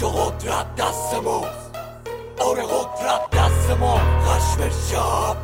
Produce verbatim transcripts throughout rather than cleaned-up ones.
که قدرت دست ماست، آره قدرت دست ما. خشم شب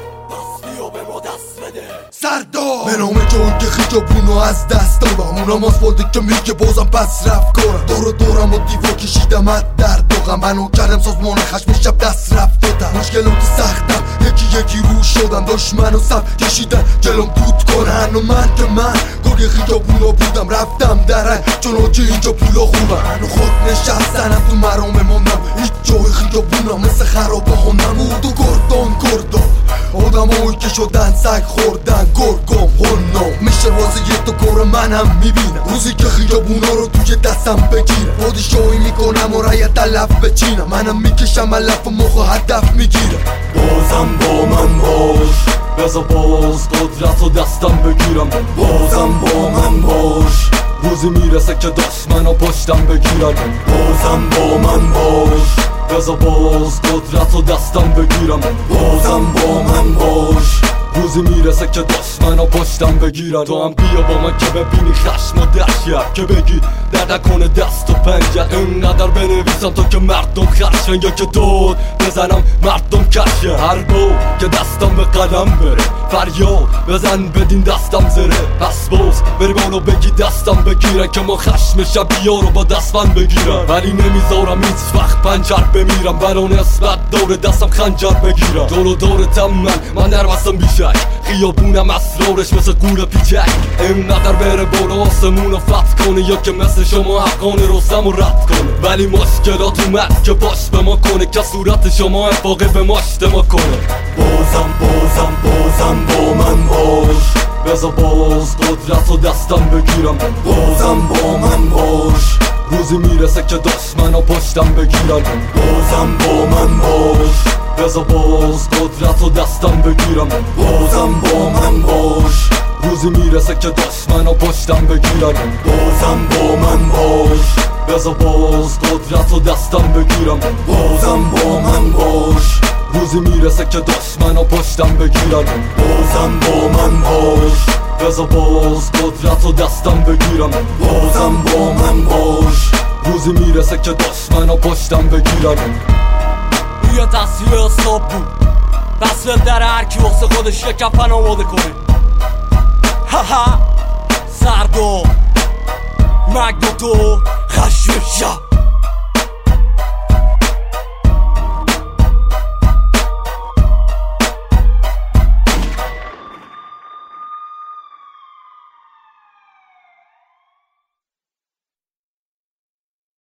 پس بیا به ما دست بده سردار به نام جنگ خیابونو از دست دادم. اونم آسفالتی که میگه بازم پس رفت کارم. دور دورم و دیوار کشیدم از درد داغم. منو کردم سازمان خشم شب دست رفت دادم. مشکلات سختم یکی یکی رو شدم. دشمن و صف کشیدن جلوم دود کنن و من که من گرگ خیابونا بودم. رفتم درن چون که اینجا پولا خوبم. منو خود نشستنم تو مرام موندم. هیچ جای خیابونم مثل خرابه ها نمود و گردان گردان آدم هایی که شدن سگ خوردن گرگم هنام. میشه واسه یه تو کار منم میبینم روزی که خیابونا رو توی دستم بگیرم. پادشاهی میکنم و رایت تلف بچینم. منم میکشم علف و مخ هدف میگیرم. بازم با من باش بذار باز قدرت و دستم بگیرم. بازم با من باش روزی میرسه که دشمنا پشتم بگیرن. بازم با من باش بذار باز قدرت و دستم بگیرم. بازم با من باش روزی میرسه که دشمنا پشتم بگیرن. تو هم بیا با من که ببینی خشم و دهشت، که بگی در نکنه دست و پنجه. اینقدر بنویسم تا که مردم خشن، یا که دود بزنم مردم کشه. هر بو که دستم به قلم بره فریاد بزن بدین دستم زره. پس باز بری بالا بگی دستم بگیرن که ما خشم شبیه رو با دستم بگیرن. ولی نمیذارم هیچ وقت پنجر بمیرم. برا نسبت دور دستم خنجر بگیرم. دور و دورتم من من نرمستم بیشک. خیابونم اسرارش مثل گور پیچک. اینقدر بره بالا آسمون رو فتح کنه، یا که مثل شما حقان رستم رو رد کنه. ولی مشکلات اومد که باش به ما کنه، که صورت شما افاقه به ما اجتماع کنه. بازم بازم بازم با من باش بذار باز قدرت و دستم بگیرم. بازم با من باش روزی میرسه که دشمنا پشتم بگیرن. بازم با من باش بذار باز قدرت و دستم بگیرم. بازم با من باش روزی میرسه که دشمنا پشتم بگیرن. بازم با من باش بذار باز قدرت و دستم بگیرم. بازم با من باش روزی میرسه که دشمنا پشتم بگیرن. بازم با من باش بذار باز قدرت و دستم بگیرم. بازم با من باش روزی میرسه که دشمنا پشتم بگیرن. یه تصویر حساب بود پس در هر کی واسه خودش یه کفن آماده کنه. هاها سردار مگدو تو خشم شب